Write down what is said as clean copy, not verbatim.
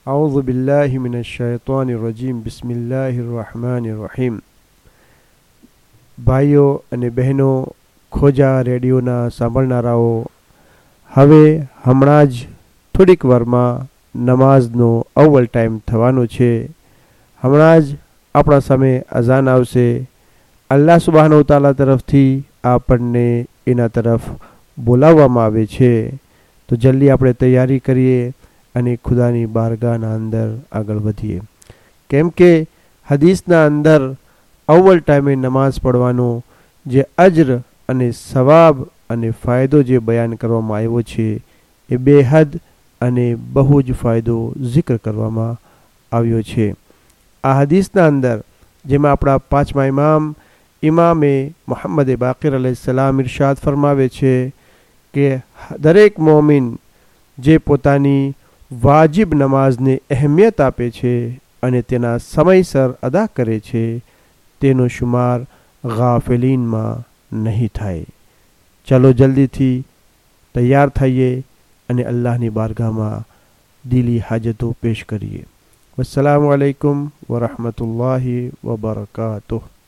અઉઝુ બિલ્લાહિ મિનશ શૈતાનિર રજીમ. બિસ્મિલ્લાહિર રહમાનિર રહીમ. ભાઈઓ અને બહેનો, ખોજા રેડિયોના સાંભળનારાઓ, હવે હમણાં જ થોડીક વારમાં નમાઝનો અવ્વલ ટાઈમ થવાનો છે. હમણાં જ આપણા સામે અઝાન આવશે. અલ્લાહ સુબહાનહુ તઆલા તરફથી આપણને એના તરફ બોલાવવામાં આવે છે. તો જલ્દી આપણે તૈયારી કરીએ અને ખુદાની બારગાહના અંદર આગળ વધીએ, કેમ કે હદીસના અંદર અવ્વલ ટાઈમે નમાઝ પડવાનો જે અજર અને સવાબ અને ફાયદો જે બયાન કરવામાં આવ્યો છે એ બેહદ અને બહુ જ ફાયદો zikr કરવામાં આવ્યો છે. આ હદીસના અંદર જેમાં આપણા પાંચમા ઇમામે મુહમ્મદ બાકિર અલૈહિસ્સલામ ઇરશાદ ફરમાવે છે કે દરેક મોમિન જે પોતાની વાજિબ નમાઝને અહેમિયત આપે છે અને તેના સમયસર અદા કરે છે તેનો શુમાર ગાફિલીનમાં નહીં થાય. ચલો જલ્દીથી તૈયાર થઈએ અને અલ્લાહની બારગાહમાં દિલી હાજતો પેશ કરીએ. વસ્સલામુ અલૈકુમ વરહમતુલ્લાહિ વબરકાતુહ.